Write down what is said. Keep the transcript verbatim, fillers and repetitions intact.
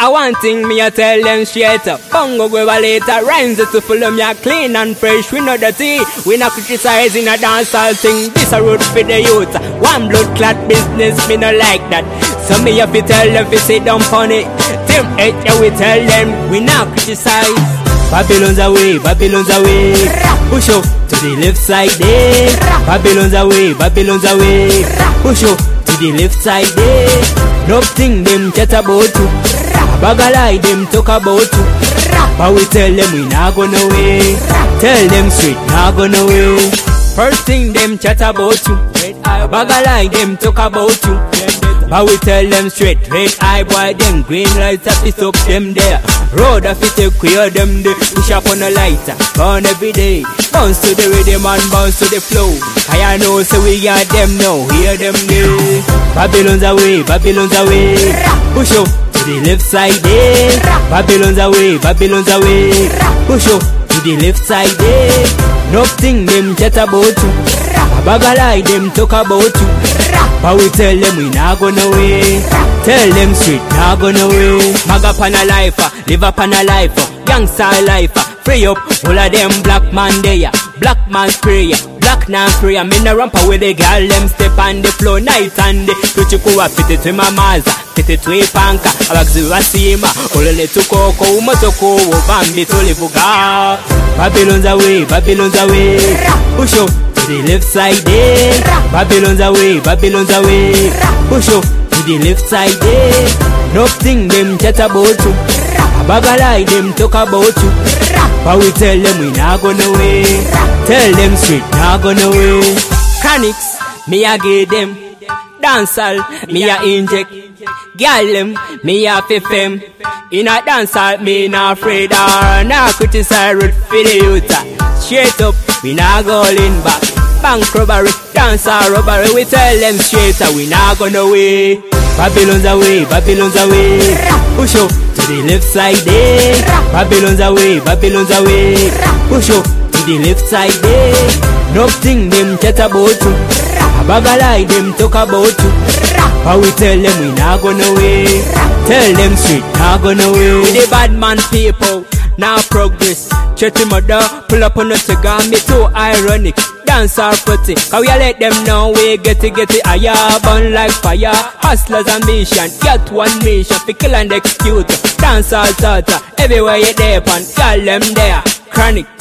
I want thing me I tell them straight up. Bongo go later, rhymes to follow me a clean and fresh. We know dirty, we not criticizing a dancehall thing. This a road for the youth. One blood clot business, me no like that. So me have to tell them to sit down on it. Them eight, yeah, we tell them we not criticize. Babylon's away, Babylon's away. Push up to the left side there. Babylon's away, Babylon's away. Push up to the left side there. Nothing them chat about you. Bagalai them talk about you. But we tell them we not gonna away. Tell them straight, not gonna away. First thing them chat about you. Bagalai them talk about you. But we tell them straight, red eye boy, them green lights up, it's up them there. Road of it, queer them there. Push up on a lighter, burn every day. Bounce to the rhythm and bounce to the flow. I know, so we got them now, hear them there. Babylon's away, Babylon's away. Push up to the left side there. Babylon's away, Babylon's away. Push up to the left side there. Nothing them chat about you. Bagalai them talk about you. But we tell them we not gonna away. Tell them straight, not gonna away. Mag up on a life, live up on a life. Youngster life, free up. All of them black man there. Black man's prayer, black man prayer. Me no ramp with the girl, them step on the floor night and day. Tuchikuwa piti tu mamaza, piti tu ipanka. Abagziwa sima, olele tukoko, umotoko, ubambi tulivuga. Babylon's away, Babylon's away. Push up to the left side there. Babylon's away, Babylon's away. Push up to the left side there. Nothing them chat about you. Bagalai them talk about you. But we tell them we not gonna away. Tell them straight, not gonna away. Chronics, me a give them. Dancehall, me a inject. Girl them, me a fifem. In a dancehall, me not afraid or not criticize road for the youth. Straight up, we not going back. Bank robbery, dancehall robbery. We tell them straight, we not gonna away. Babylon's away, Babylon's away. Push up to the left side there. Babylon's away, Babylon's away. Push up to the left side there. Nothing them chat about you. Bagalai them talk about you. But we tell them we not gonna away. Tell them straight, not gonna away. The bad man people, now progress. Chetty mother, pull up on the cigar, me too ironic. Dance our pretty, cause we let them know we get it, get it higher. Burn like fire, hustlers ambition. Get one mission, pickle and execute. Dance all tata, everywhere you there, pan, call them there. Chronic.